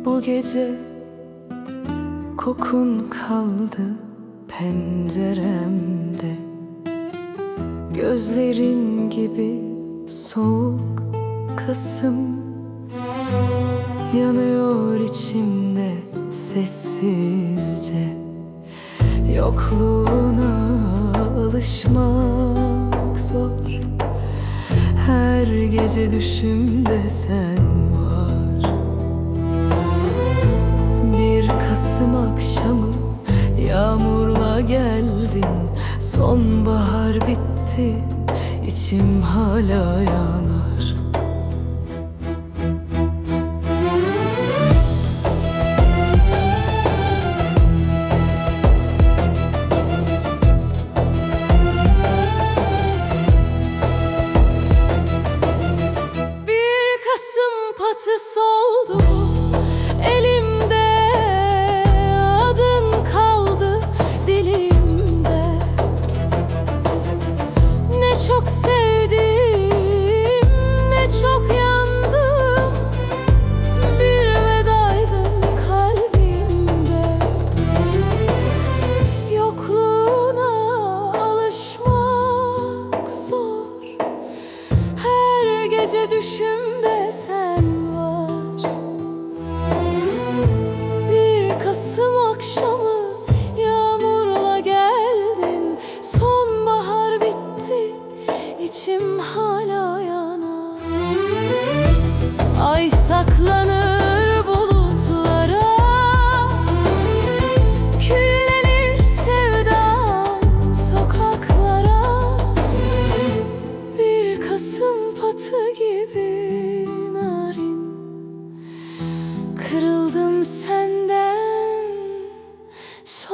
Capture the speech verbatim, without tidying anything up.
Bu gece kokun kaldı penceremde. Gözlerin gibi soğuk Kasım yanıyor içimde sessizce. Yokluğuna alışmak zor. Her gece düşümde sen var. Bir Kasım akşamı yağmurla geldin. Sonbahar bitti, içim hala yanar. Bir Kasım patı soldu elimde, adın kaldı dilimde. Ne çok sevdim, ne çok yandım, bir vedaydın kalbimde. Yokluğuna alışmak zor. Her gece düşümde sen var. Bir Kasım akşamı yağmurla geldin. Sonbahar bitti, içim hala yanar. Ay saklanır bulutlara, küllenir sevdam sokaklara. Bir Kasım patı gibi narin, kırıldım senden sonra.